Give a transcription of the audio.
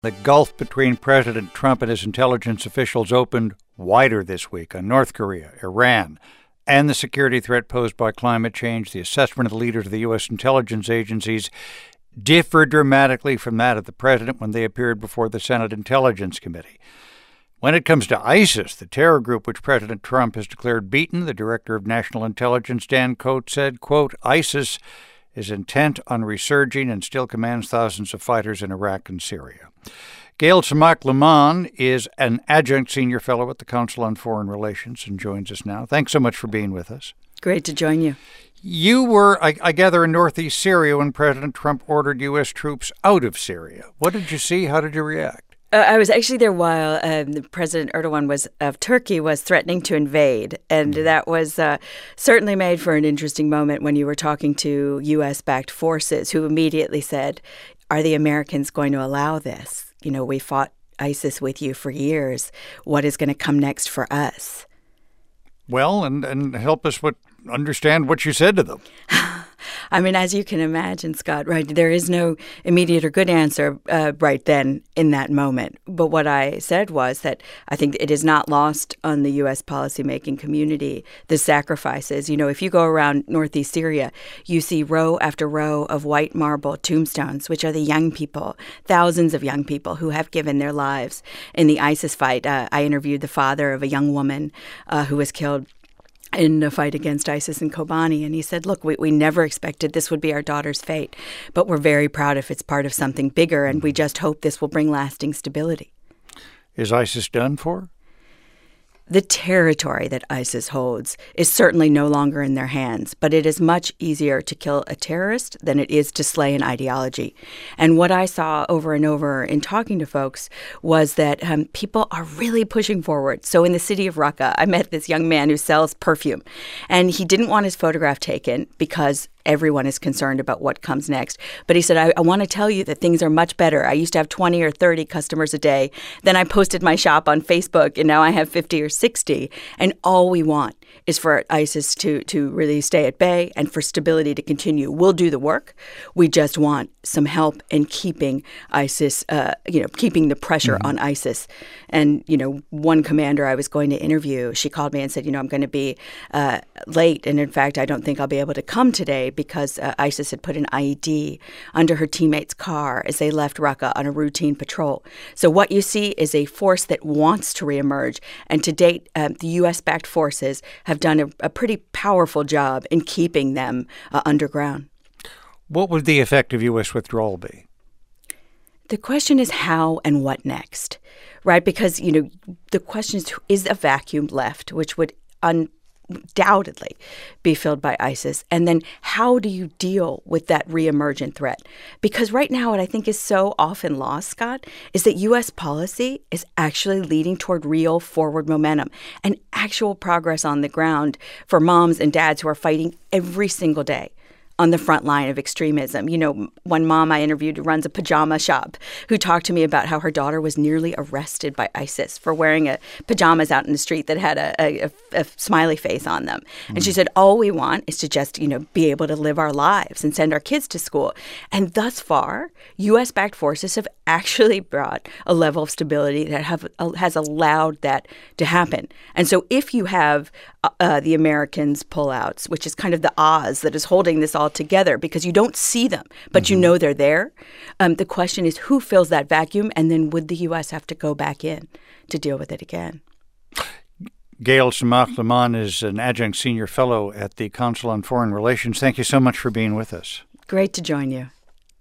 The gulf between President Trump and his intelligence officials opened wider this week on North Korea, Iran, and the security threat posed by climate change. The assessment of the leaders of the U.S. intelligence agencies differed dramatically from that of the president when they appeared before the Senate Intelligence Committee. When it comes to ISIS, the terror group which President Trump has declared beaten, the director of national intelligence, Dan Coats, said, quote, ISIS is intent on resurging and still commands thousands of fighters in Iraq and Syria. Gail Tzemach-Lehmann is an adjunct senior fellow at the Council on Foreign Relations and joins us now. Thanks so much for being with us. Great to join you. You were, I gather, in northeast Syria when President Trump ordered U.S. troops out of Syria. What did you see? How did you react? I was actually there while President Erdogan of Turkey was threatening to invade, and that was certainly made for an interesting moment when you were talking to U.S.-backed forces who immediately said, are the Americans going to allow this? You know, we fought ISIS with you for years. What is going to come next for us? Well, and help us understand what you said to them. I mean, as you can imagine, Scott, right, there is no immediate or good answer right then in that moment. But what I said was that I think it is not lost on the U.S. policymaking community, the sacrifices. You know, if you go around northeast Syria, you see row after row of white marble tombstones, which are the young people, thousands of young people who have given their lives in the ISIS fight. I interviewed the father of a young woman who was killed in a fight against ISIS in Kobani. And he said, look, we never expected this would be our daughter's fate, but we're very proud if it's part of something bigger, and we just hope this will bring lasting stability. Is ISIS done for? The territory that ISIS holds is certainly no longer in their hands, but it is much easier to kill a terrorist than it is to slay an ideology. And what I saw over and over in talking to folks was that people are really pushing forward. So in the city of Raqqa, I met this young man who sells perfume, and he didn't want his photograph taken because everyone is concerned about what comes next. But he said, I want to tell you that things are much better. I used to have 20 or 30 customers a day. Then I posted my shop on Facebook, and now I have 50 or 60. And all we want is for ISIS to really stay at bay and for stability to continue. We'll do the work. We just want some help in keeping ISIS, keeping the pressure on ISIS. And, one commander I was going to interview, she called me and said, I'm going to be late. And in fact, I don't think I'll be able to come today because ISIS had put an IED under her teammate's car as they left Raqqa on a routine patrol. So what you see is a force that wants to reemerge. And to date, the U.S.-backed forces have done a pretty powerful job in keeping them underground. What would the effect of U.S. withdrawal be? The question is how and what next, right? Because, the question is a vacuum left, which would undoubtedly be filled by ISIS? And then how do you deal with that reemergent threat? Because right now what I think is so often lost, Scott, is that U.S. policy is actually leading toward real forward momentum and actual progress on the ground for moms and dads who are fighting every single day on the front line of extremism. One mom I interviewed who runs a pajama shop who talked to me about how her daughter was nearly arrested by ISIS for wearing pajamas out in the street that had a smiley face on them. And she said, all we want is to just, be able to live our lives and send our kids to school. And thus far, U.S.-backed forces have actually brought a level of stability that has allowed that to happen. And so if you have the Americans' pullouts, which is kind of the Oz that is holding this all together because you don't see them, but you know they're there. The question is who fills that vacuum, and then would the U.S. have to go back in to deal with it again? Gail Tzemach-Lehmann is an adjunct senior fellow at the Council on Foreign Relations. Thank you so much for being with us. Great to join you.